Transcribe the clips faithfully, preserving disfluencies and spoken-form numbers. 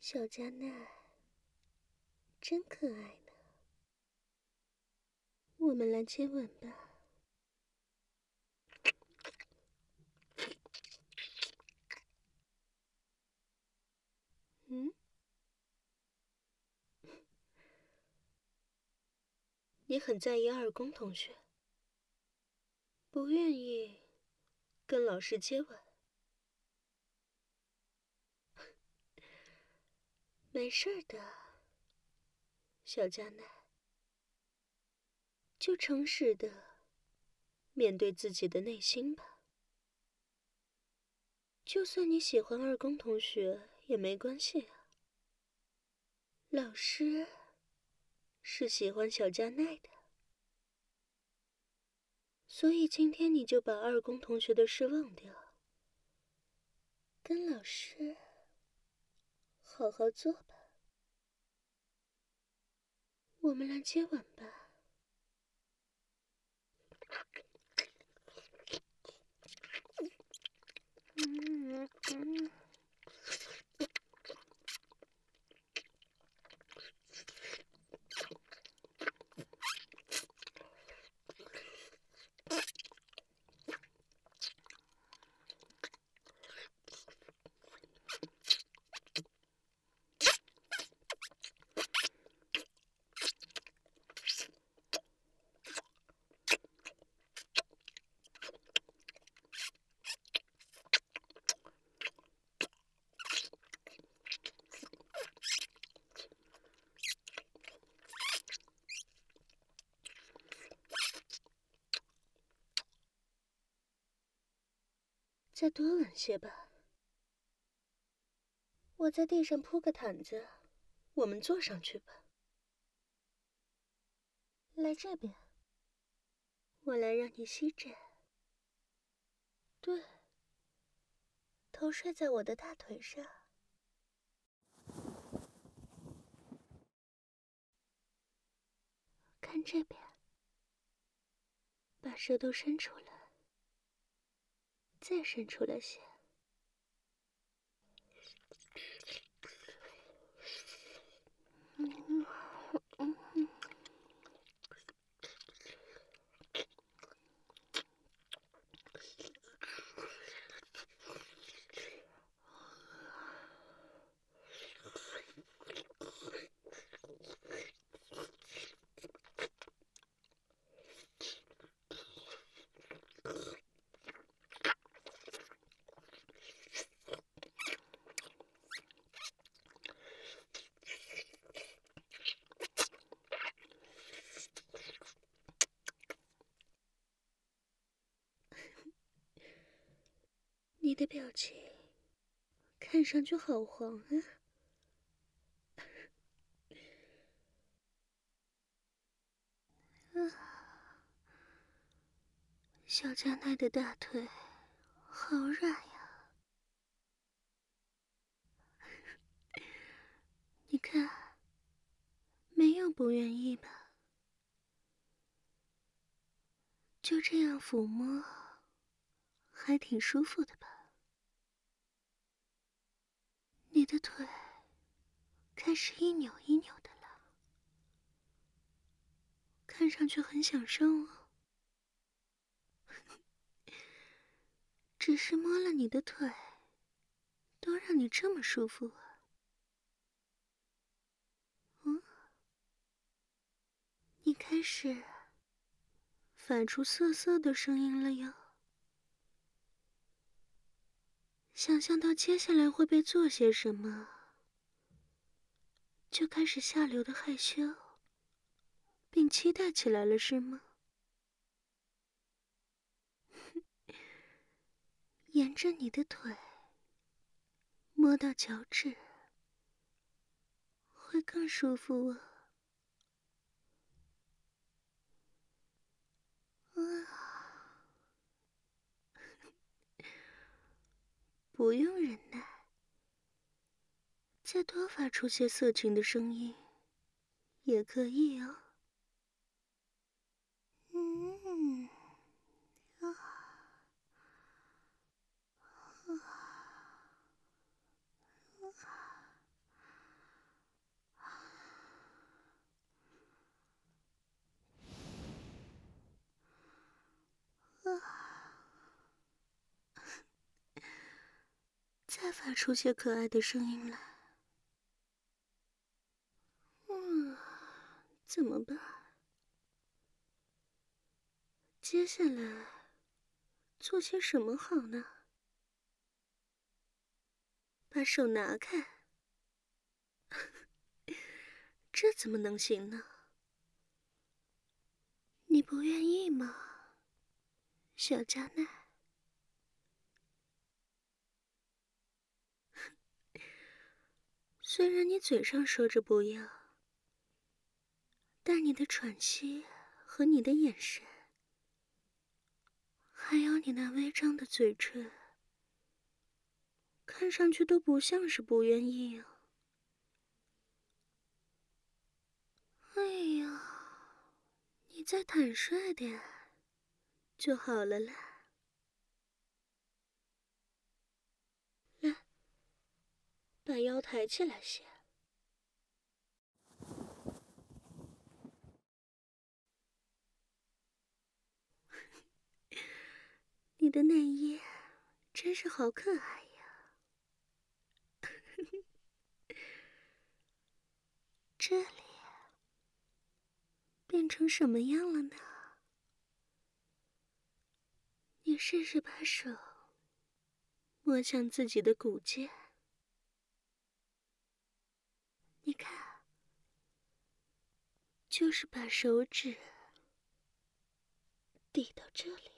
小加奈真可爱呢，我们来接吻吧。嗯？你很在意二宫同学，不愿意跟老师接吻？没事的，小加奈，就诚实的面对自己的内心吧。就算你喜欢二宫同学也没关系啊。老师是喜欢小加奈的，所以今天你就把二宫同学的事忘掉，跟老师好好做吧。我们来接吻吧。嗯嗯。再多吻些吧。我在地上铺个毯子，我们坐上去吧。来这边，我来让你吸枕。对，头睡在我的大腿上。看这边，把舌头伸出来，再伸出来些。嗯嗯嗯。你的表情看上去好黄啊。啊，小加奈的大腿好软呀。你看，没有不愿意吧？就这样抚摸，还挺舒服的吧？你的腿开始一扭一扭的了，看上去很享受哦。只是摸了你的腿，都让你这么舒服啊？嗯？你开始发出瑟瑟的声音了哟。想象到接下来会被做些什么，就开始下流的害羞，并期待起来了，是吗？沿着你的腿摸到脚趾，会更舒服哦。啊，不用忍耐，再多发出些色情的声音也可以哦。嗯，啊，啊， 发出些可爱的声音来。嗯，怎么办？接下来做些什么好呢？把手拿开。这怎么能行呢？你不愿意吗，小迦奈？虽然你嘴上说着不要，但你的喘息和你的眼神，还有你那微张的嘴唇，看上去都不像是不愿意啊。哎呀，你再坦率点就好了啦。来，把腰抬起来些。你的内衣真是好可爱呀。这里变成什么样了呢？你试试把手摸向自己的骨尖，你看，就是把手指抵到这里，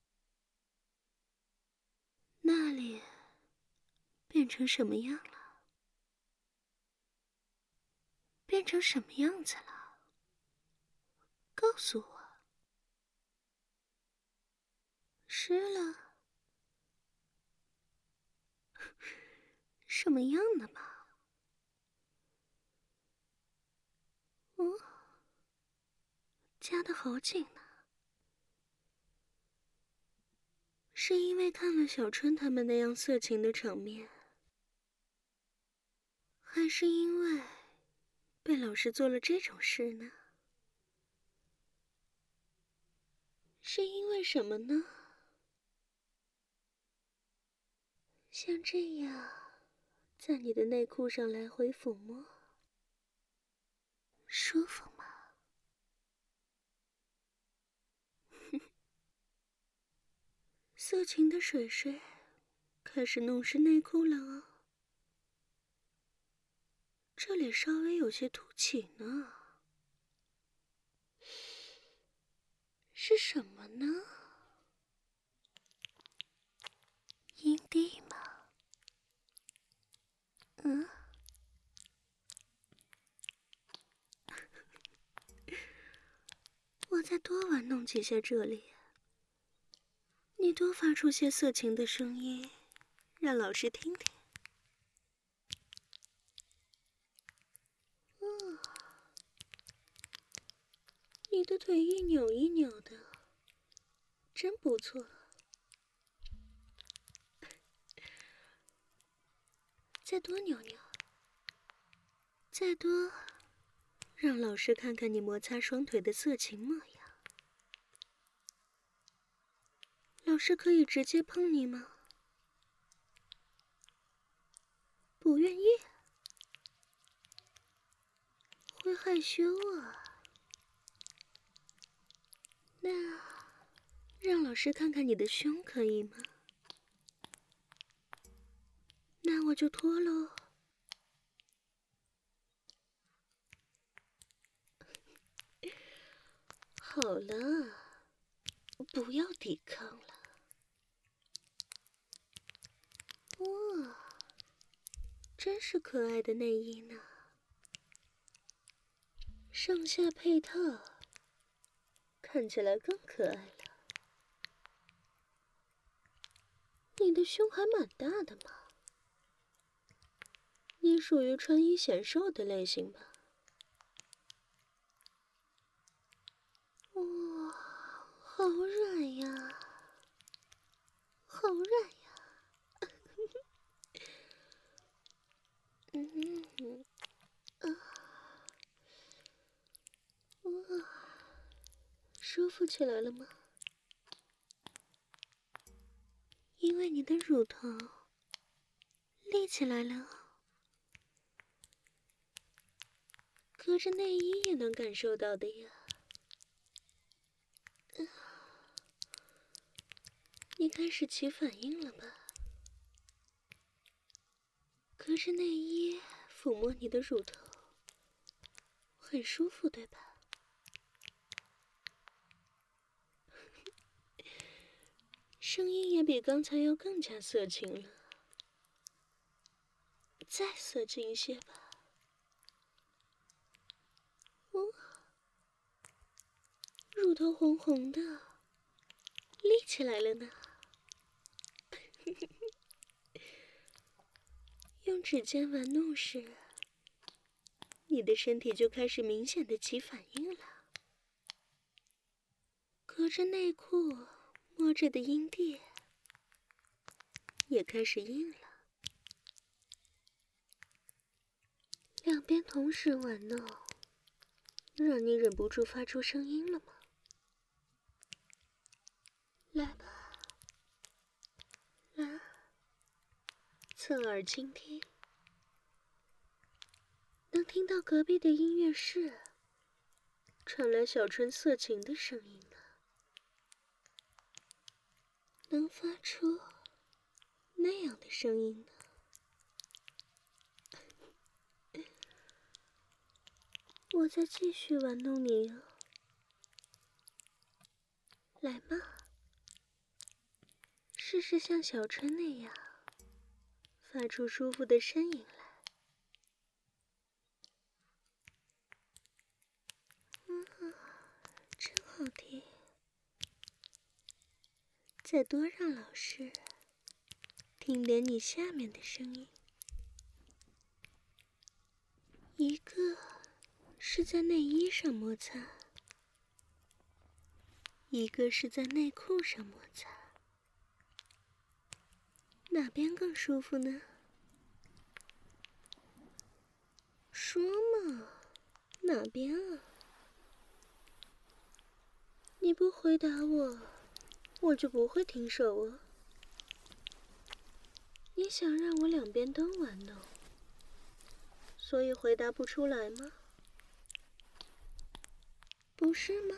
那里变成什么样了？变成什么样子了？告诉我。湿了？什么样的嘛？哦，夹得好紧呢。是因为看了小春他们那样色情的场面，还是因为被老师做了这种事呢？是因为什么呢？像这样，在你的内裤上来回抚摸，舒服吗？色情的水水开始弄湿内裤了哦，这里稍微有些凸起呢，是什么呢？阴蒂吗？嗯，我再多玩弄几下这里，你多发出些色情的声音，让老师听听。嗯，你的腿一扭一扭的，真不错。再多扭扭，再多，让老师看看你摩擦双腿的色情模样。老师可以直接碰你吗？不愿意？会害羞啊？那让老师看看你的胸可以吗？那我就脱喽。好了，不要抵抗了。哇，真是可爱的内衣呢，上下配套，看起来更可爱了。你的胸还蛮大的嘛，你属于穿衣显瘦的类型吧？哇，好软呀，好软呀！嗯，啊，哇，舒服起来了吗？因为你的乳头立起来了，隔着内衣也能感受到的呀。呃、你开始起反应了吧？隔着内衣抚摸你的乳头，很舒服，对吧？声音也比刚才要更加色情了，再色情一些吧。哦，乳头红红的，立起来了呢。用指尖玩弄时，你的身体就开始明显的起反应了。隔着内裤摸着的阴蒂也开始硬了。两边同时玩弄，让你忍不住发出声音了吗？来吧，来，侧耳倾听，能听到隔壁的音乐室传来小春色情的声音呢，能发出那样的声音呢。我再继续玩弄你哦，来嘛，试试像小春那样发出舒服的声音来。嗯，真好听。再多让老师听点你下面的声音。一个是在内衣上摩擦，一个是在内裤上摩擦，哪边更舒服呢？说嘛，哪边啊？你不回答我，我就不会停手哦。你想让我两边都玩弄，所以回答不出来吗？不是吗？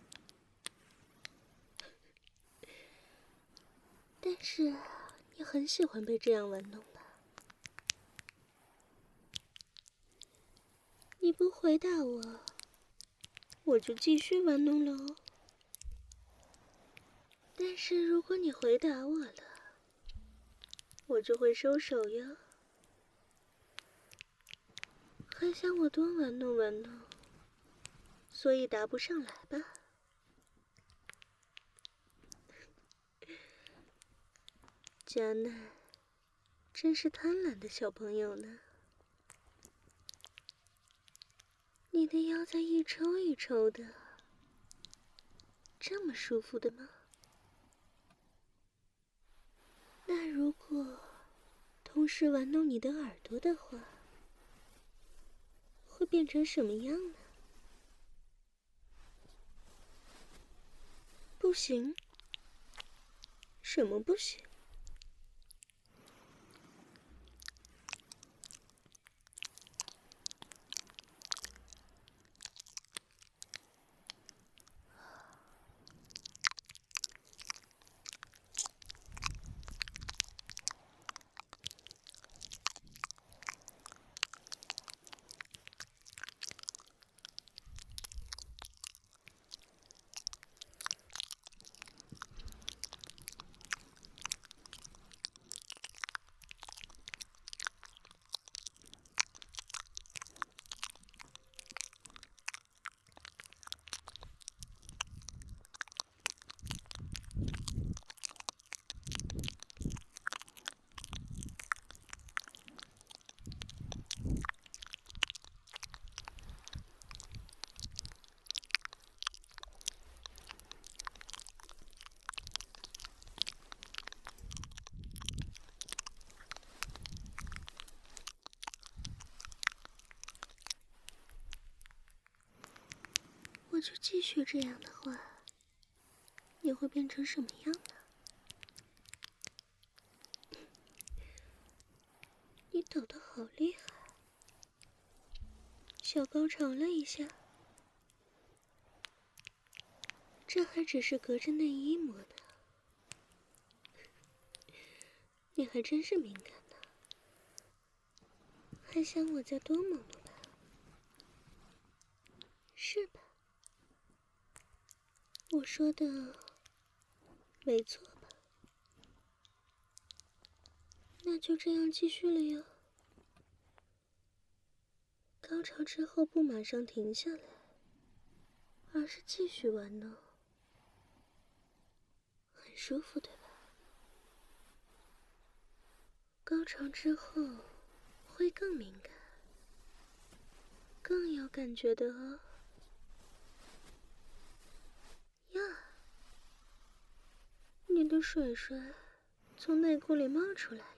但是你很喜欢被这样玩弄吧？你不回答我，我就继续玩弄了哦。但是如果你回答我了，我就会收手哟。还想我多玩弄玩弄，所以答不上来吧？佳奈，真是贪婪的小朋友呢。你的腰在一抽一抽的，这么舒服的吗？那如果同时玩弄你的耳朵的话，会变成什么样呢？不行。什么不行？我就继续这样的话，你会变成什么样呢？ 抖得好厉害，小高潮了一下。这还只是隔着内衣摸呢，你还真是敏感呢，还想我再多摸摸吧？是吧？我说的没错吧？那就这样继续了哟。高潮之后不马上停下来，而是继续玩弄，很舒服对吧？高潮之后会更敏感，更有感觉的哦。呀，你的水水从内裤里冒出来了。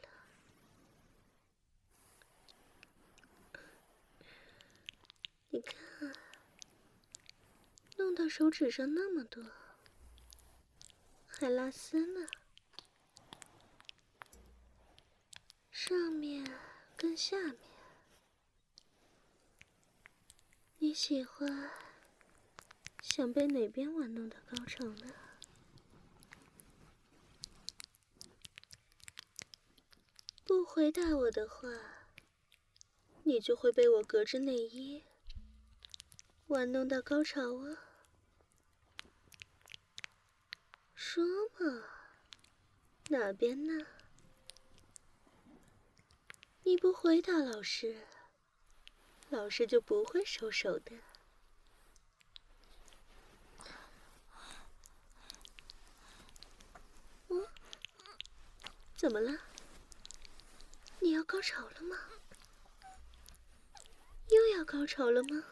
你看，弄到手指上那么多，还拉丝呢。上面跟下面，你喜欢想被哪边玩弄的高潮呢？不回答我的话，你就会被我隔着内衣玩弄到高潮啊！说嘛，哪边呢？你不回答老师，老师就不会收手的。嗯，怎么了？你要高潮了吗？又要高潮了吗？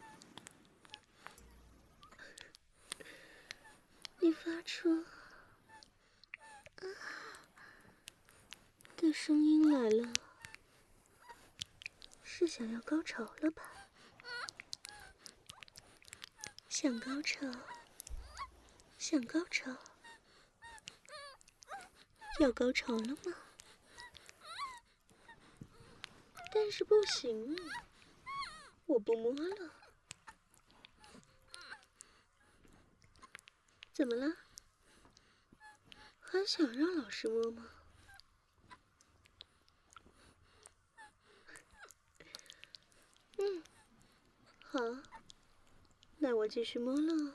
你发出啊的声音来了，是想要高潮了吧？想高潮，想高潮，要高潮了吗？但是不行，我不摸了。怎么了？还想让老师摸吗？嗯，好，那我继续摸了。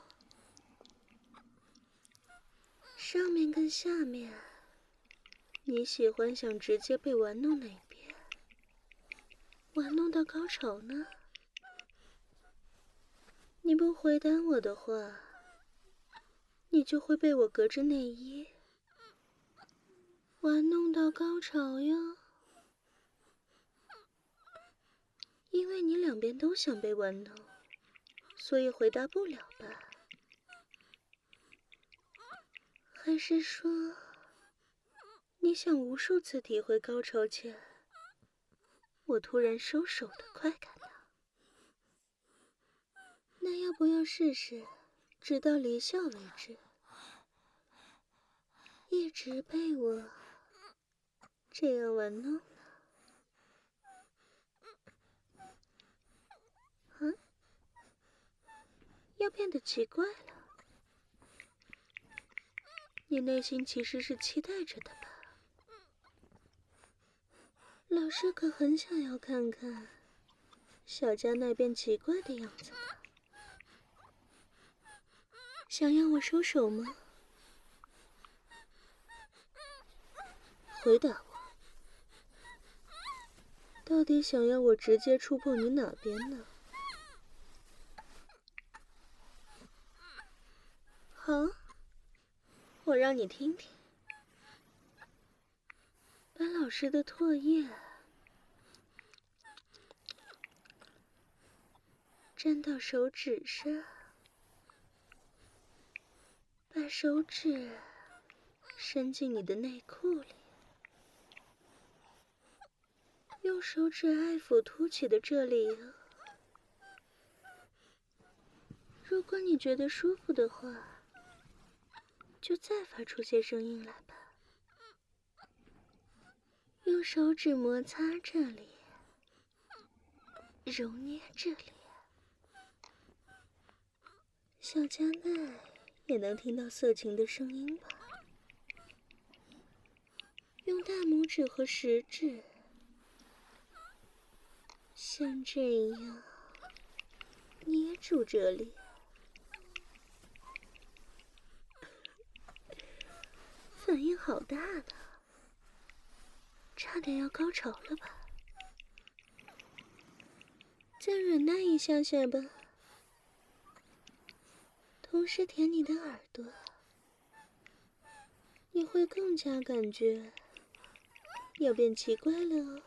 上面跟下面，你喜欢想直接被玩弄哪边？玩弄到高潮呢？你不回答我的话，你就会被我隔着内衣玩弄到高潮哟。因为你两边都想被玩弄，所以回答不了吧？还是说，你想无数次体会高潮前我突然收手的快感呢？那要不要试试，直到离校为止，一直被我这样玩弄呢？啊？要变得奇怪了？你内心其实是期待着的吧？老师可很想要看看小佳那边奇怪的样子呢。想要我收手吗？回答我，到底想要我直接触碰你哪边呢？好，我让你听听。把老师的唾液沾到手指上，把手指伸进你的内裤里，用手指爱抚凸起的这里哦。如果你觉得舒服的话，就再发出些声音来吧。 用手指摩擦这里，揉捏这里，小加奈也能听到色情的声音吧？用大拇指和食指，像这样捏住这里，反应好大呢，差点要高潮了吧？再忍耐一下下吧。同时舔你的耳朵，你会更加感觉要变奇怪了哦。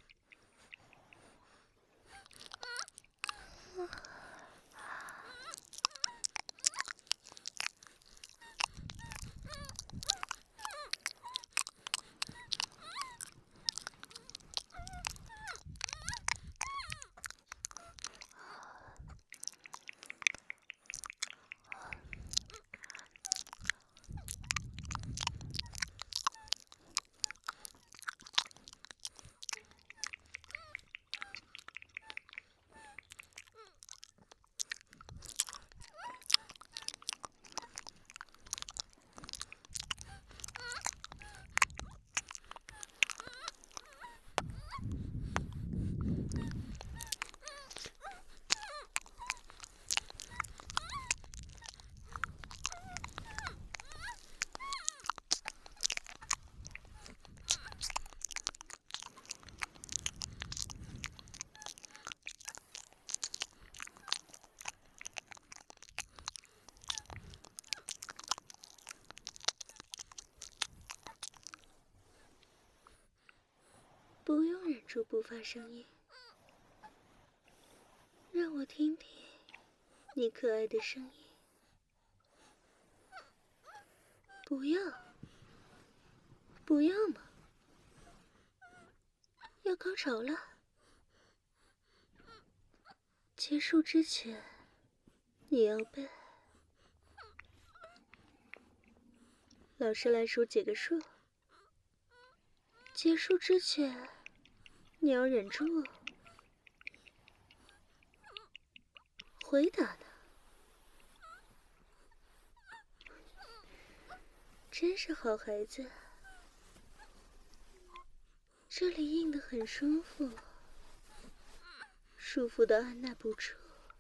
不用忍住不发声音，让我听听你可爱的声音。不要，不要嘛！要高潮了，结束之前你要背。老师来数几个数，结束之前你要忍住哦。回答呢？真是好孩子。这里硬得很舒服，舒服的按捺不住。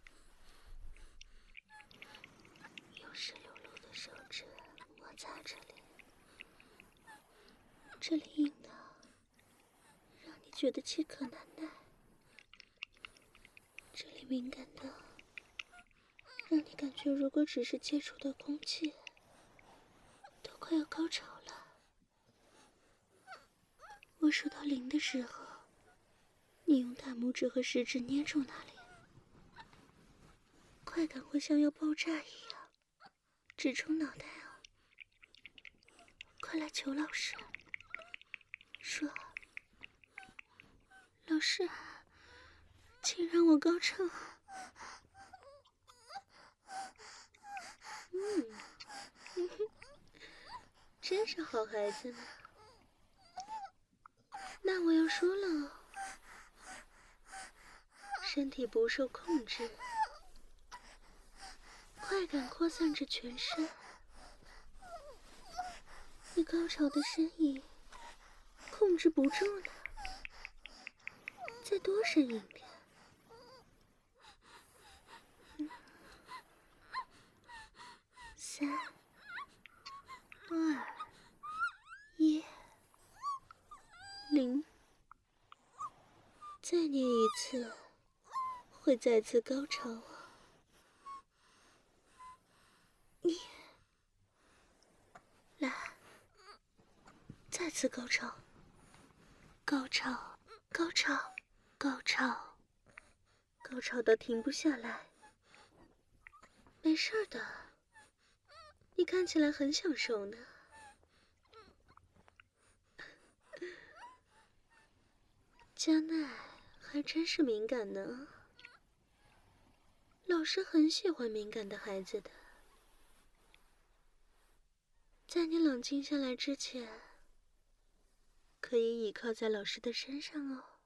用湿漉漉的手指摩擦这里，这里硬的让你觉得饥渴难耐，这里敏感的让你感觉如果只是接触到空气都快要高潮了。我数到零的时候，你用大拇指和食指捏住那里，快感会像要爆炸一样直冲脑袋哦！快来求老师，说：“老师，请让我高潮。”嗯，真是好孩子呢。那我要说了哦，身体不受控制，快感扩散至全身，你高潮的声音控制不住呢。再多呻吟点。三、二、一、零。再捏一次，会再次高潮啊！你来，再次高潮，高潮，高潮，高潮，高潮到停不下来。没事的，你看起来很享受呢。加奈还真是敏感呢，老师很喜欢敏感的孩子的。在你冷静下来之前， 可以倚靠在老师的身上哦。